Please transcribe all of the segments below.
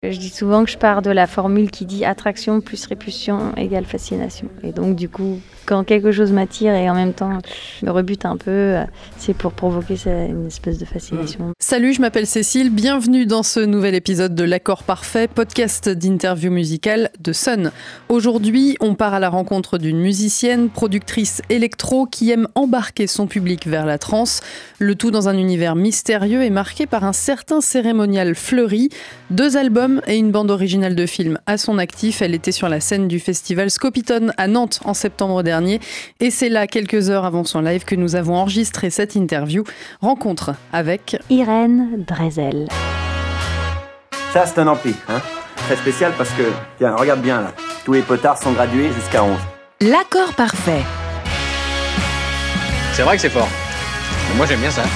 Je dis souvent que je pars de la formule qui dit attraction plus répulsion égale fascination. Et donc du coup, quand quelque chose m'attire et en même temps me rebute un peu, c'est pour provoquer une espèce de fascination. Salut, je m'appelle Cécile, bienvenue dans ce nouvel épisode de L'Accord Parfait, podcast d'interview musicale de Sun. Aujourd'hui, on part à la rencontre d'une musicienne, productrice électro qui aime embarquer son public vers la trance, le tout dans un univers mystérieux et marqué par un certain cérémonial fleuri. 2 albums et une bande originale de film à son actif. Elle était sur la scène du festival Scopitone à Nantes en septembre dernier. Et c'est là, quelques heures avant son live, que nous avons enregistré cette interview. Rencontre avec Irène Dresel. Ça, c'est un ampli, hein. Très spécial parce que, tiens, regarde bien là. Tous les potards sont gradués jusqu'à 11. L'accord parfait. C'est vrai que c'est fort. Mais moi, j'aime bien ça.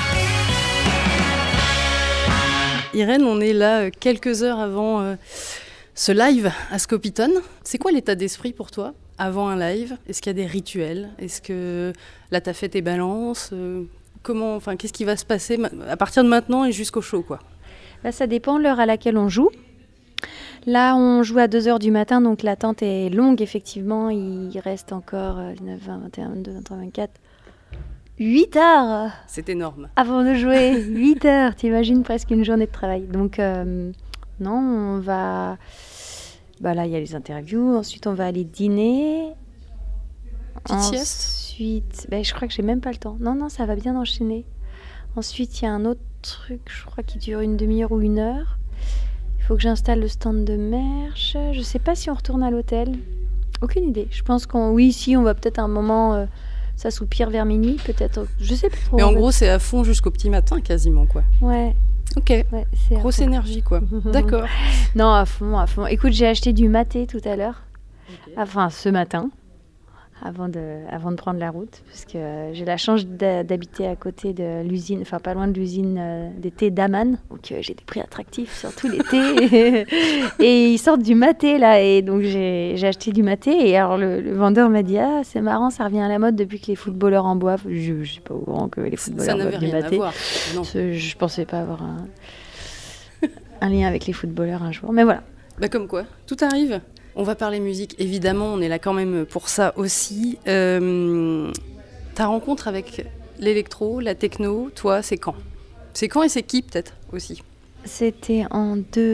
Irène, on est là quelques heures avant ce live à Scopitone. C'est quoi l'état d'esprit pour toi avant un live ? Est-ce qu'il y a des rituels ? Est-ce que là, tu as fait tes balances ? Qu'est-ce qui va se passer à partir de maintenant et jusqu'au show, quoi ? Là, ça dépend de l'heure à laquelle on joue. Là, on joue à 2h du matin, donc l'attente est longue, effectivement. Il reste encore 19, 20, 21, 22, 23, 24... 8 heures. C'est énorme. Avant de jouer, 8 heures, t'imagines presque une journée de travail. Donc, non, on va... là, il y a les interviews. Ensuite, on va aller dîner. Petite sieste ? Ensuite, je crois que j'ai même pas le temps. Non, ça va bien enchaîner. Ensuite, il y a un autre truc, je crois, qui dure une demi-heure ou 1 heure. Il faut que j'installe le stand de merch. Je sais pas si on retourne à l'hôtel. Aucune idée. Je pense on va peut-être à un moment... ça soupire vers minuit, peut-être. Je sais pas trop. Mais en gros, c'est à fond jusqu'au petit matin, quasiment, quoi. Ouais. Ok. Ouais, grosse énergie, quoi. D'accord. Non, à fond. Écoute, j'ai acheté du maté tout à l'heure. Okay. Enfin, ce matin, avant de prendre la route, parce que j'ai la chance d'habiter à côté de l'usine, enfin pas loin de l'usine des thés d'Aman. Donc j'ai des prix attractifs sur tous les thés. Et ils sortent du maté là, et donc j'ai acheté du maté. Et alors le vendeur m'a dit c'est marrant, ça revient à la mode depuis que les footballeurs en boivent. Je suis pas au courant que les footballeurs boivent du maté. Ça n'avait rien à voir. Non. Je pensais pas avoir un lien avec les footballeurs un jour, mais voilà. Comme quoi, tout arrive. On va parler musique, évidemment, on est là quand même pour ça aussi. Ta rencontre avec l'électro, la techno, toi, c'est quand ? C'est quand et c'est qui peut-être aussi ? C'était en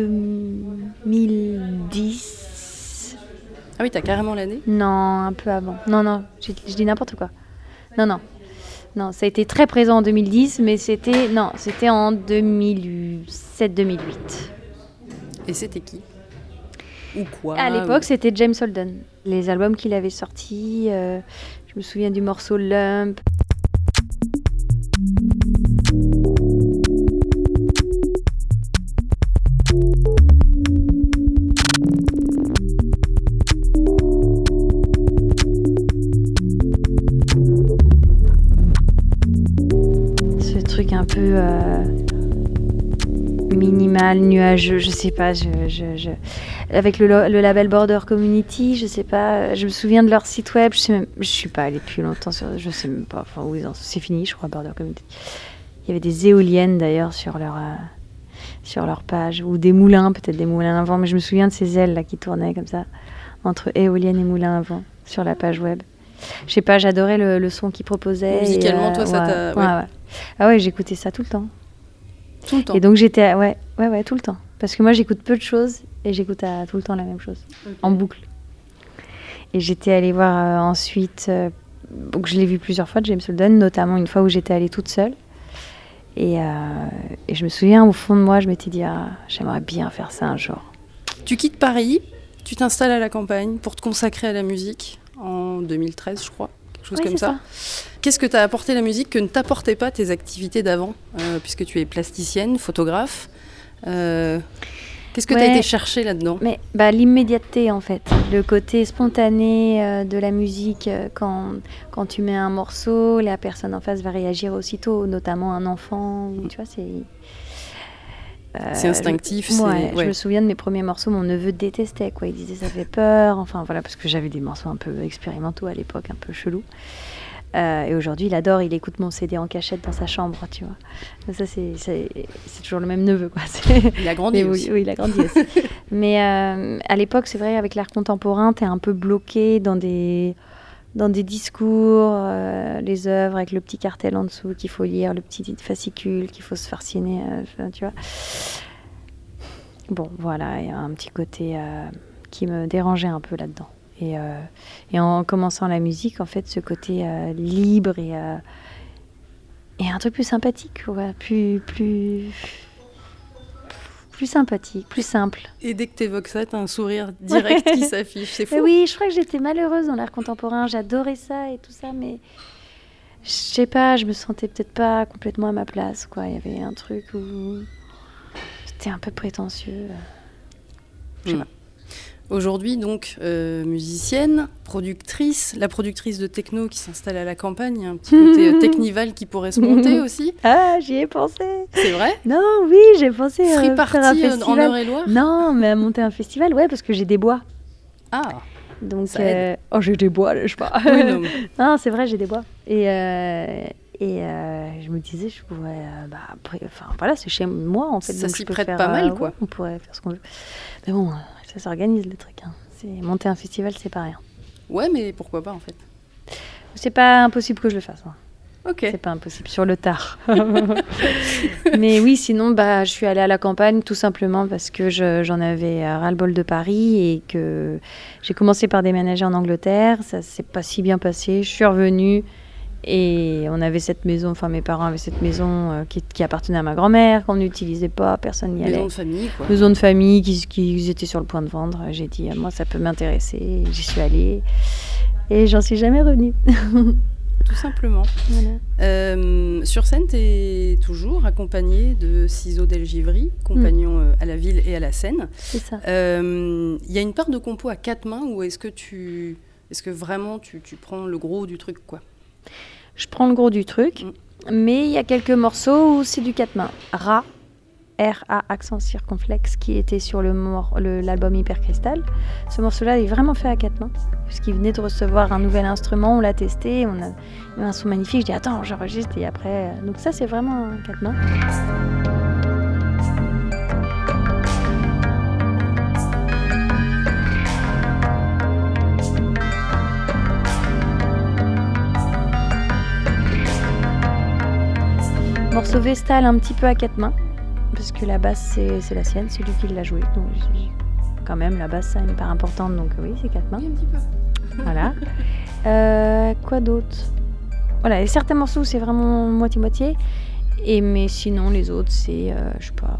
2010. Ah oui, t'as carrément l'année ? Non, un peu avant. Non, je dis n'importe quoi. Non, ça a été très présent en 2010, mais c'était en 2007-2008. Et c'était qui ? Ou quoi ? À l'époque, c'était James Holden. Les albums qu'il avait sortis, je me souviens du morceau Lump. Ce truc un peu minimal, nuageux, je sais pas, avec le label Border Community, je sais pas, je me souviens de leur site web, je suis pas allée depuis longtemps je sais même pas, où c'est fini, je crois, Border Community. Il y avait des éoliennes d'ailleurs sur leur page, ou des moulins, peut-être des moulins à vent, mais je me souviens de ces ailes là qui tournaient comme ça, entre éoliennes et moulins à vent, sur la page web. Je sais pas, j'adorais le son qu'ils proposaient. Musicalement, toi, ça t'a... Ouais. Ah ouais, j'écoutais ça tout le temps. Tout le temps. Et donc j'étais tout le temps, parce que moi j'écoute peu de choses et j'écoute tout le temps la même chose, en boucle. Et j'étais allée voir ensuite, donc je l'ai vu plusieurs fois, James Holden, notamment une fois où j'étais allée toute seule. Et je me souviens, au fond de moi, je m'étais dit j'aimerais bien faire ça un jour. Tu quittes Paris, tu t'installes à la campagne pour te consacrer à la musique en 2013, je crois. Quelque chose comme ça. Qu'est-ce que t'as apporté la musique que ne t'apportaient pas tes activités d'avant, puisque tu es plasticienne, photographe. Qu'est-ce que t'as été chercher là-dedans ? Mais l'immédiateté en fait, le côté spontané de la musique. Quand tu mets un morceau, la personne en face va réagir aussitôt, notamment un enfant. Tu vois, c'est instinctif. Je me souviens de mes premiers morceaux, mon neveu détestait, quoi. Il disait ça fait peur, enfin voilà, parce que j'avais des morceaux un peu expérimentaux à l'époque, un peu chelous. Et aujourd'hui, il adore, il écoute mon CD en cachette dans sa chambre, tu vois. Donc ça, c'est toujours le même neveu, quoi. Il a grandi aussi. Oui, il a grandi aussi. Mais à l'époque, c'est vrai, avec l'art contemporain, t'es un peu bloqué dans des discours, les œuvres avec le petit cartel en dessous qu'il faut lire, le petit fascicule qu'il faut se farciner, tu vois. Bon, voilà, il y a un petit côté qui me dérangeait un peu là-dedans. Et en commençant la musique, en fait, ce côté libre et un truc plus sympathique, ouais, plus sympathique, plus simple. Et dès que tu évoques ça, tu as un sourire direct qui s'affiche, c'est fou. Mais oui, je crois que j'étais malheureuse dans l'art contemporain, j'adorais ça et tout ça, mais je sais pas, je me sentais peut-être pas complètement à ma place, quoi. Il y avait un truc où c'était un peu prétentieux. Je sais pas. Aujourd'hui, donc, musicienne, productrice, la productrice de techno qui s'installe à la campagne, il y a un petit côté technival qui pourrait se monter aussi. Ah, j'y ai pensé. C'est vrai ? Non, oui, j'ai pensé Free faire un festival. En Eure-et-Loire ? Non, mais à monter un festival, ouais, parce que j'ai des bois. Ah. Donc, ça aide. Oh, j'ai des bois, là, je sais pas. Oui, non. Non, c'est vrai, j'ai des bois. Et je me disais, je pourrais... enfin, voilà, c'est chez moi, en fait. Ça donc s'y je peux prête faire, pas mal, quoi. Ouais, on pourrait faire ce qu'on veut. Mais bon, ça s'organise, le truc. Hein. Monter un festival, c'est pas rien. Ouais, mais pourquoi pas, en fait ? C'est pas impossible que je le fasse. Hein. Ok. C'est pas impossible, sur le tard. Mais oui, sinon, je suis allée à la campagne tout simplement parce que j'en avais ras-le-bol de Paris et que j'ai commencé par déménager en Angleterre. Ça s'est pas si bien passé. Je suis revenue et on avait cette maison, enfin mes parents avaient cette maison qui appartenait à ma grand-mère, qu'on n'utilisait pas, personne n'y allait. Maison de famille, quoi. Maison de famille qui étaient sur le point de vendre. J'ai dit, moi, ça peut m'intéresser. J'y suis allée et j'en suis jamais revenue. Tout simplement. Voilà. Sur scène, tu es toujours accompagnée de Ciseaux Del Givry, compagnon à la ville et à la scène. C'est ça. Y a une part de compo à 4 mains ou est-ce que vraiment tu prends le gros du truc, quoi ? Je prends le gros du truc, mais il y a quelques morceaux où c'est du 4 mains. R-A accent circonflexe qui était sur l'album Hypercristal. Ce morceau-là est vraiment fait à 4 mains puisqu'il venait de recevoir un nouvel instrument, on l'a testé, on a un son magnifique. Je dis attends, j'enregistre et après... Donc ça c'est vraiment 4 mains. Morceau Vestal un petit peu à 4 mains. Parce que la basse, c'est la sienne, c'est lui qui l'a jouée. Donc, quand même, la basse, ça a une part importante. Donc, oui, c'est 4 mains. Oui, un petit peu. Voilà. Quoi d'autre ? Voilà, il y a certains morceaux où c'est vraiment moitié-moitié. Mais sinon, les autres, c'est, je sais pas,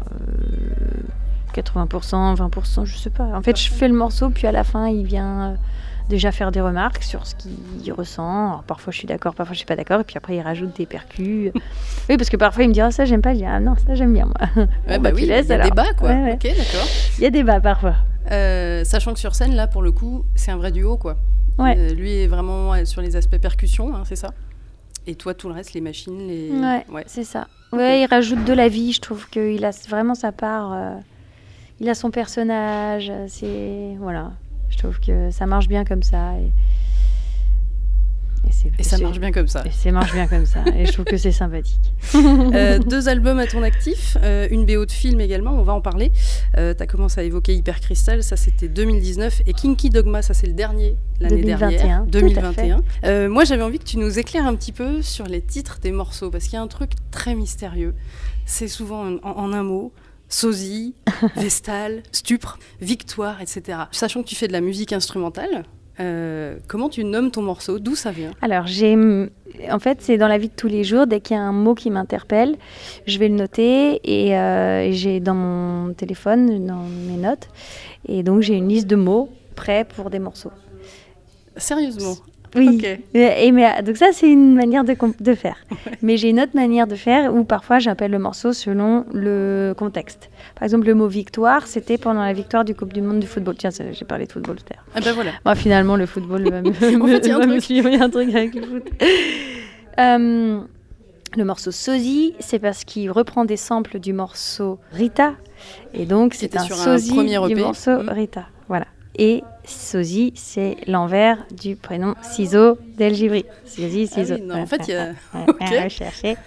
80%, 20%, je sais pas. En fait, je fais le morceau, puis à la fin, il vient déjà faire des remarques sur ce qu'il ressent. Alors, parfois, je suis d'accord, parfois, je suis pas d'accord. Et puis après, il rajoute des percus. Oui, parce que parfois, il me dit « ça, j'aime pas ». Je dis « ah non, ça, j'aime bien, moi ». Ouais, oui, il y a débat, quoi. Ouais. Ok, d'accord. Il y a débat, parfois. Sachant que sur scène, là, pour le coup, c'est un vrai duo, quoi. Ouais. Lui est vraiment sur les aspects percussion, hein, c'est ça ? Et toi, tout le reste, les machines, Ouais, c'est ça. Ouais, il rajoute de la vie. Je trouve qu'il a vraiment sa part. Il a son personnage. Voilà. Je trouve que ça marche bien comme ça. Et ça marche bien comme ça. Et ça marche bien comme ça. Et je trouve que c'est sympathique. 2 albums à ton actif, une BO de film également, on va en parler. Tu as commencé à évoquer Hypercristal, ça c'était 2019. Et Kinky Dogma, ça c'est le dernier, l'année 2021, dernière. 2021. Tout à fait. Moi j'avais envie que tu nous éclaires un petit peu sur les titres des morceaux, parce qu'il y a un truc très mystérieux. C'est souvent en un mot. Sosie, Vestal, Stupre, Victoire, etc. Sachant que tu fais de la musique instrumentale, comment tu nommes ton morceau ? D'où ça vient ? Alors, en fait, c'est dans la vie de tous les jours. Dès qu'il y a un mot qui m'interpelle, je vais le noter et j'ai dans mon téléphone, dans mes notes. Et donc, j'ai une liste de mots prêts pour des morceaux. Sérieusement ? Oui, okay. Donc ça c'est une manière de faire. Ouais. Mais j'ai une autre manière de faire où parfois j'appelle le morceau selon le contexte. Par exemple, le mot victoire, c'était pendant la victoire du Coupe du Monde du football. Tiens, j'ai parlé de football tout à l'heure. Ah ben voilà. Bon, finalement, le football va me suivre. Il y a un truc avec le foot. Le morceau Sosie, c'est parce qu'il reprend des samples du morceau Rita. Et donc, c'est un sosie du morceau Rita. Voilà. Et Sosie, c'est l'envers du prénom Ciseaux d'El Gibri. Sosie, Ciseaux. Ah oui, non, en fait, il y a... Ok. Chercher.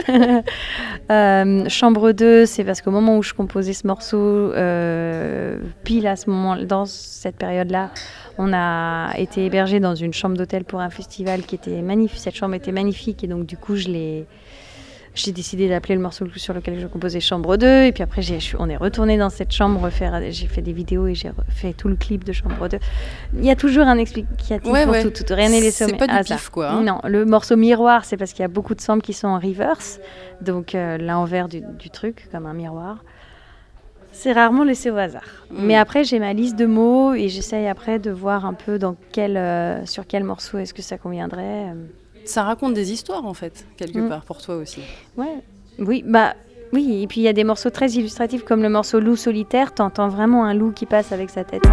Chambre 2, c'est parce qu'au moment où je composais ce morceau, pile à ce moment, dans cette période-là, on a été hébergé dans une chambre d'hôtel pour un festival qui était magnifique. Cette chambre était magnifique et donc du coup, j'ai décidé d'appeler le morceau sur lequel je composais Chambre 2. Et puis après, on est retourné dans cette chambre, j'ai fait des vidéos et j'ai fait tout le clip de Chambre 2. Il y a toujours un explicatif pour tout. Rien n'est laissé au hasard. C'est pas du pif, quoi. Hein. Non, le morceau Miroir, c'est parce qu'il y a beaucoup de samples qui sont en reverse. Donc l'envers du truc, comme un miroir. C'est rarement laissé au hasard. Mais après, j'ai ma liste de mots et j'essaye après de voir un peu sur quel morceau est-ce que ça conviendrait. Ça raconte des histoires, en fait, quelque part, pour toi aussi. Ouais. Oui, et puis il y a des morceaux très illustratifs, comme le morceau Loup solitaire. T'entends vraiment un loup qui passe avec sa tête.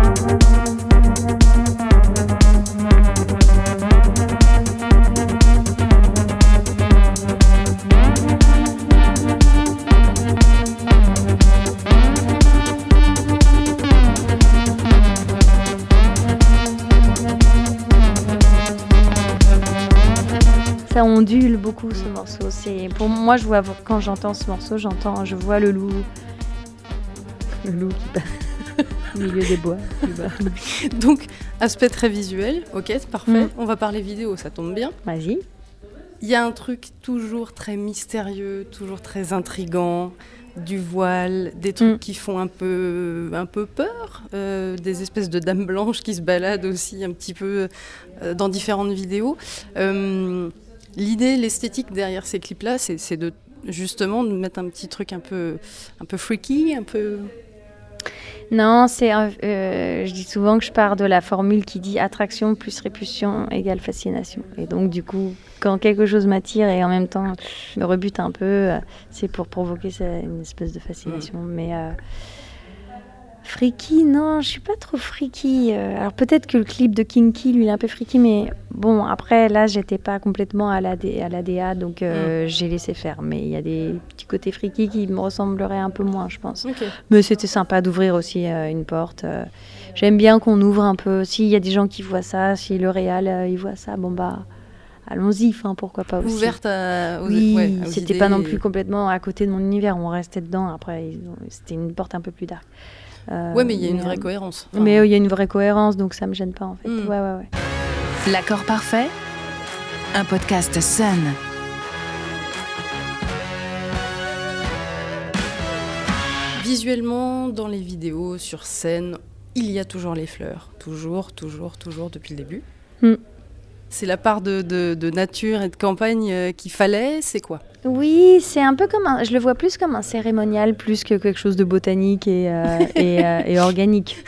Ça ondule beaucoup ce morceau. Pour moi, quand j'entends ce morceau, je vois le loup qui passe au milieu des bois. Donc, aspect très visuel, ok, c'est parfait. On va parler vidéo, ça tombe bien. Vas-y. Il y a un truc toujours très mystérieux, toujours très intriguant, du voile, des trucs qui font un peu peur, des espèces de dames blanches qui se baladent aussi un petit peu dans différentes vidéos. L'idée, l'esthétique derrière ces clips-là, c'est justement de mettre un petit truc un peu freaky, un peu... Non, je dis souvent que je pars de la formule qui dit attraction plus répulsion égale fascination. Et donc du coup, quand quelque chose m'attire et en même temps me rebute un peu, c'est pour provoquer une espèce de fascination. Mais freaky, non, je suis pas trop freaky. Alors peut-être que le clip de Kinky, lui, il est un peu freaky, mais bon, après, là, j'étais pas complètement à la DA, donc j'ai laissé faire. Mais il y a des petits côtés freaky qui me ressembleraient un peu moins, je pense. Okay. Mais c'était sympa d'ouvrir aussi une porte. J'aime bien qu'on ouvre un peu. S'il y a des gens qui voient ça, si le réal, il voit ça, bon bah... Allons-y, pourquoi pas aussi. Ouverte aux c'était idées. Pas non plus complètement à côté de mon univers, on restait dedans. Après, c'était une porte un peu plus dark. Mais il y a une vraie cohérence. Enfin, mais il y a une vraie cohérence, donc ça me gêne pas en fait. Ouais. L'accord parfait, un podcast Sun. Visuellement, dans les vidéos, sur scène, il y a toujours les fleurs. Toujours, depuis le début. C'est la part de nature et de campagne qu'il fallait, c'est quoi ? Oui, c'est un peu comme je le vois plus comme un cérémonial, plus que quelque chose de botanique et organique.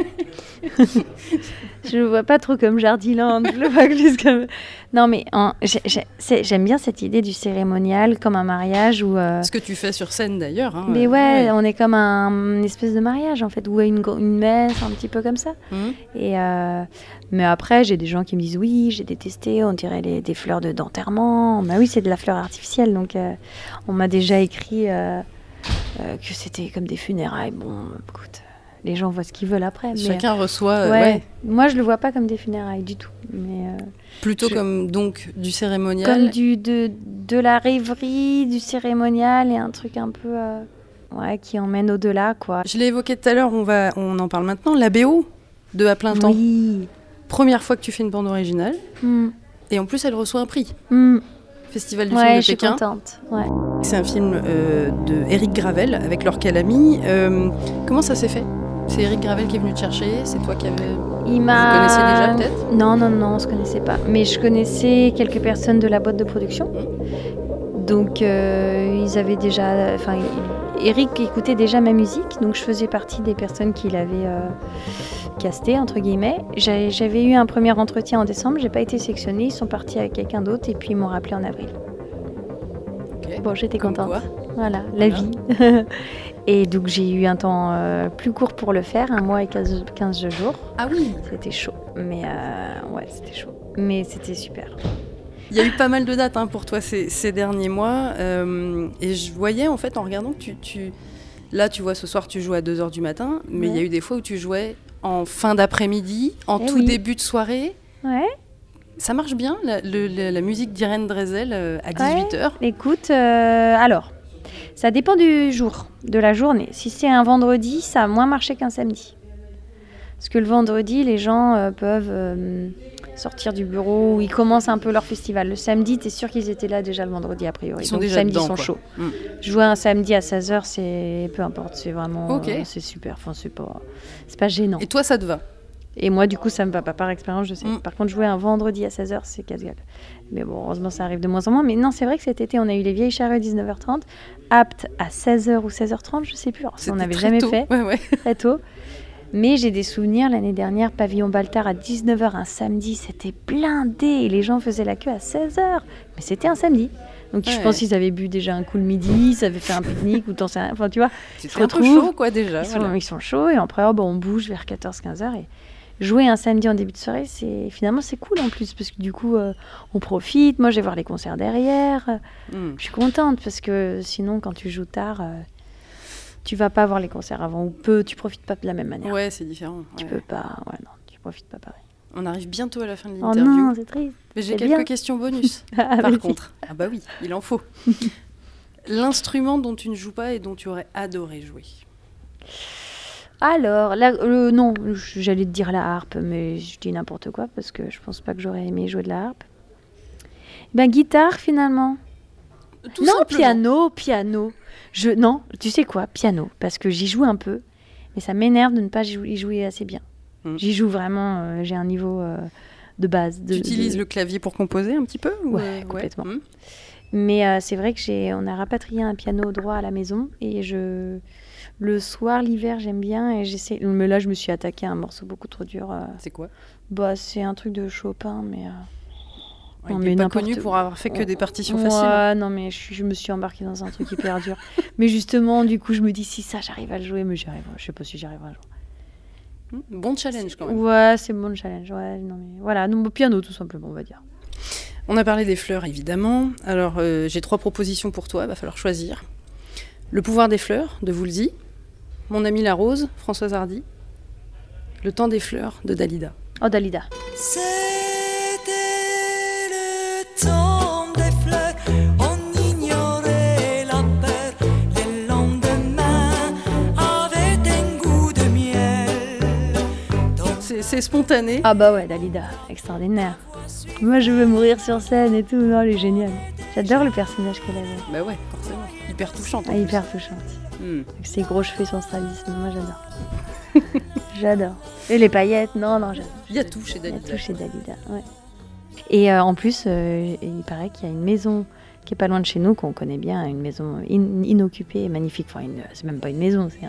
Je le vois pas trop comme Jardiland, je le vois plus comme... Non, mais j'aime bien cette idée du cérémonial, comme un mariage où... Ce que tu fais sur scène d'ailleurs. Hein, mais on est comme une espèce de mariage en fait, ou une messe, un petit peu comme ça. Mais après, j'ai des gens qui me disent oui, j'ai détesté, on dirait des fleurs d'enterrement. Bah oui, c'est de la fleur artificielle, donc on m'a déjà écrit que c'était comme des funérailles. Bon, écoute... Les gens voient ce qu'ils veulent après. Chacun reçoit... Moi, je le vois pas comme des funérailles du tout. Mais, plutôt comme donc du cérémonial. Comme de la rêverie, du cérémonial et un truc un peu qui emmène au-delà, quoi. Je l'ai évoqué tout à l'heure, on en parle maintenant. La BO de À plein temps. Oui. Première fois que tu fais une bande originale. Et en plus, elle reçoit un prix. Festival du film de Pékin. Je suis contente. Ouais. C'est un film de Éric Gravel avec Laure Calamy. Comment ça s'est fait ? C'est Éric Gravel qui est venu te chercher, c'est toi qui avais... Vous connaissiez déjà peut-être ? Non, on se connaissait pas. Mais je connaissais quelques personnes de la boîte de production. Donc ils avaient déjà... Éric écoutait déjà ma musique, donc je faisais partie des personnes qu'il avait castées, entre guillemets. J'avais eu un premier entretien en décembre, j'ai pas été sélectionnée, ils sont partis avec quelqu'un d'autre et puis ils m'ont rappelé en avril. Okay. Bon, j'étais contente. Quoi. Voilà, la vie. Et donc j'ai eu un temps plus court pour le faire, 1 mois et 15 jours. Ah oui. C'était chaud, mais c'était chaud. Mais c'était super. Il y a eu pas mal de dates pour toi ces derniers mois. Et je voyais en fait en regardant que tu... Là tu vois ce soir tu joues à 2h du matin, mais il y a eu des fois où tu jouais en fin d'après-midi, en tout début de soirée. Ouais. Ça marche bien, la musique d'Irène Dresel à 18h. Écoute, alors, ça dépend du jour, de la journée. Si c'est un vendredi, ça a moins marché qu'un samedi. Parce que le vendredi, les gens peuvent sortir du bureau, ou ils commencent un peu leur festival. Le samedi, t'es sûr qu'ils étaient là déjà le vendredi, a priori. Ils sont donc déjà le samedi, dedans, ils sont quoi. chauds. Mm. Jouer un samedi à 16h, c'est peu importe, c'est vraiment c'est super. Enfin, c'est pas gênant. Et toi, ça te va? Et moi, du coup, ça me va pas par expérience, je sais. Par contre, jouer un vendredi à 16h, c'est casse-gueule. Mais bon, heureusement, ça arrive de moins en moins. Mais non, c'est vrai que cet été, on a eu les Vieilles Charrues à 19h30, Apt à 16h ou 16h30, je sais plus. Alors, ça, on n'avait jamais fait. Ouais. Très tôt. Mais j'ai des souvenirs, l'année dernière, Pavillon Baltard à 19h un samedi, c'était blindé. Et les gens faisaient la queue à 16h. Mais c'était un samedi. Donc je pense qu'ils avaient bu déjà un coup le midi, ça avait fait un pique-nique ou enfin tu vois. C'est un peu chaud quoi déjà. Ils sont chauds et après on bouge vers 14-15h et jouer un samedi en début de soirée, finalement c'est cool en plus parce que du coup on profite. Moi je vais voir les concerts derrière. Je suis contente parce que sinon quand tu joues tard, tu vas pas voir les concerts avant ou tu profites pas de la même manière. Ouais, c'est différent. Tu peux pas, non, tu profites pas pareil. On arrive bientôt à la fin de Oh l'interview. non, c'est triste. Mais j'ai quelques questions bonus, par contre. Ah bah oui, il en faut. L'instrument dont tu ne joues pas et dont tu aurais adoré jouer. Alors, non, j'allais te dire la harpe, mais je dis n'importe quoi parce que je pense pas que j'aurais aimé jouer de la harpe. Guitare finalement. Tout simplement. Piano. Non, tu sais quoi, piano, parce que j'y joue un peu, mais ça m'énerve de ne pas y jouer assez bien. J'y joue vraiment, j'ai un niveau de base. Tu utilises le clavier pour composer un petit peu Ouais, complètement. Mais c'est vrai que on a rapatrié un piano droit à la maison et le soir, l'hiver, j'aime bien et j'essaie. Mais là, je me suis attaquée à un morceau beaucoup trop dur. C'est quoi ? C'est un truc de Chopin, mais. Il n'est pas connu pour avoir fait que des partitions faciles. Ouais, non, mais je me suis embarquée dans un truc hyper dur. Mais justement, du coup, je me dis si ça, j'arrive à le jouer, mais je sais pas si j'y arriverai un jour. Bon challenge quand même. Ouais, c'est bon challenge. Ouais, non, mais voilà, au piano tout simplement, on va dire. On a parlé des fleurs évidemment. Alors j'ai 3 propositions pour toi, il va falloir choisir. Le pouvoir des fleurs de Woolsey, Mon amie la rose, Françoise Hardy, Le temps des fleurs de Dalida. Oh Dalida. C'était le temps des fleurs, on ignorait la peur, les lendemains avaient un goût de miel. C'est spontané. Ah bah ouais, Dalida, extraordinaire. Moi je veux mourir sur scène et tout, non, elle est géniale. J'adore le personnage qu'elle avait. Bah ouais, forcément. Hyper touchante. Hyper touchante. Avec ses gros cheveux, son strabisme, moi j'adore. J'adore. Et les paillettes, non, j'adore. Il y a tout chez Dalida. Il y a tout chez Dalida, ouais. Et en plus, il paraît qu'il y a une maison qui est pas loin de chez nous, qu'on connaît bien, une maison inoccupée, magnifique. Enfin, c'est même pas une maison, c'est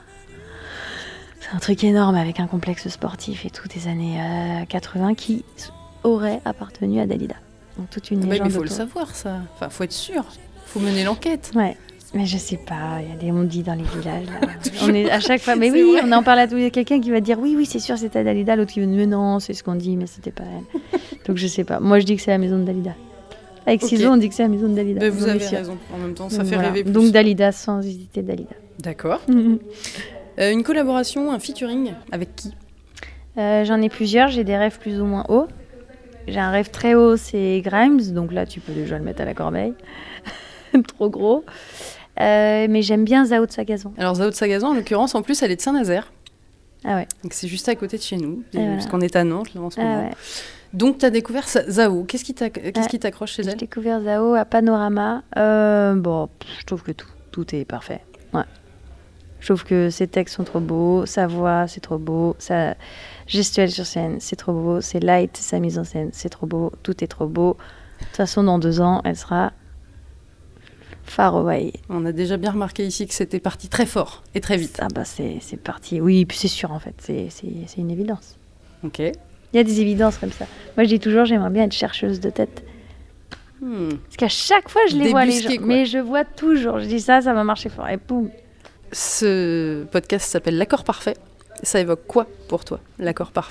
un truc énorme avec un complexe sportif et tout des années 80 qui aurait appartenu à Dalida. Donc toute une légende. Mais il faut le savoir ça. Enfin, faut être sûr. Faut mener l'enquête. Ouais. Mais je sais pas, il y a des on-dit dans les villages. Là. On est à chaque fois. Mais oui, vrai. On en parle à tous. Il y a quelqu'un qui va dire oui, c'est sûr, c'était Dalida. L'autre qui va dire mais non, c'est ce qu'on dit, mais c'était pas elle. Donc je sais pas. Moi, je dis que c'est la maison de Dalida. Avec Ciseaux, on dit que c'est la maison de Dalida. Mais vous avez raison. En même temps, ça fait rêver plus. Donc Dalida, sans hésiter, Dalida. D'accord. Une collaboration, un featuring avec qui ? J'en ai plusieurs. J'ai des rêves plus ou moins hauts. J'ai un rêve très haut, c'est Grimes. Donc là, tu peux déjà le mettre à la corbeille. Trop gros. Mais j'aime bien Zao de Sagazon. Alors Zao de Sagazon, en l'occurrence, en plus, elle est de Saint-Nazaire. Ah ouais. Donc c'est juste à côté de chez nous, parce qu'on est à Nantes là en ce moment. Ouais. Donc tu as découvert Zao. Qu'est-ce qui t'accroche chez elle ? J'ai découvert Zao à Panorama. Je trouve que tout est parfait. Ouais. Je trouve que ses textes sont trop beaux, sa voix c'est trop beau, sa gestuelle sur scène c'est trop beau, ses lights, sa mise en scène c'est trop beau, tout est trop beau. De toute façon, dans 2 ans, elle sera far away. On a déjà bien remarqué ici que c'était parti très fort et très vite. Ah bah c'est parti. Oui, puis c'est sûr en fait, c'est une évidence. Ok. Il y a des évidences comme ça. Moi je dis toujours, j'aimerais bien être chercheuse de tête. Parce qu'à chaque fois je les vois les gens, quoi. Mais je vois toujours. Je dis ça va marcher fort et boum. Ce podcast s'appelle L'accord parfait. Ça évoque quoi pour toi, l'accord parfait ?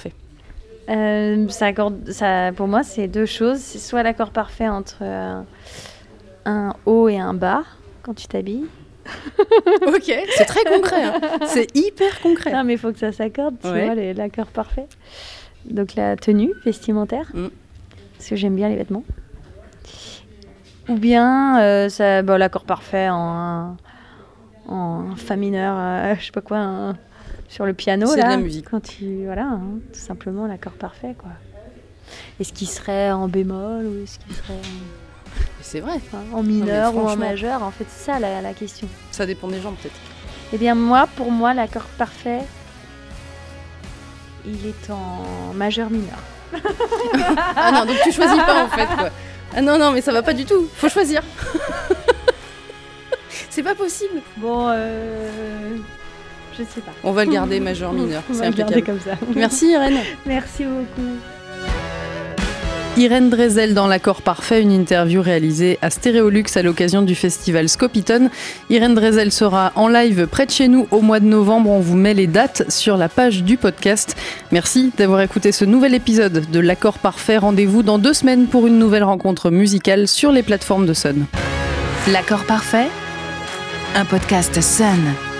Ça, pour moi, c'est 2 choses. C'est soit l'accord parfait entre un haut et un bas, quand tu t'habilles, Ok, c'est très concret. Hein. C'est hyper concret. Non, mais il faut que ça s'accorde, tu vois, l'accord parfait. Donc la tenue vestimentaire, parce que j'aime bien les vêtements. Ou bien l'accord parfait en fa mineur, je sais pas quoi, sur le piano. C'est là, de la musique. Quand tout simplement l'accord parfait, quoi. Est-ce qu'il serait en bémol ou est-ce qu'il serait c'est vrai. En mineur ou en majeur? En fait, c'est ça la question. Ça dépend des gens, peut-être. Eh bien, pour moi, l'accord parfait, il est en majeur mineur. Ah non, donc tu choisis pas, en fait, quoi. Ah non, mais ça va pas du tout. Faut choisir. C'est pas possible. Bon, je sais pas. On va le garder majeur mineur. On c'est va le garder comme ça. Merci Irène. Merci beaucoup. Irène Drezel dans l'accord parfait, une interview réalisée à Stéréolux à l'occasion du festival Scopiton. Irène Drezel sera en live près de chez nous au mois de novembre. On vous met les dates sur la page du podcast. Merci d'avoir écouté ce nouvel épisode de l'accord parfait. Rendez-vous dans 2 semaines pour une nouvelle rencontre musicale sur les plateformes de Sun. L'accord parfait, un podcast Sun.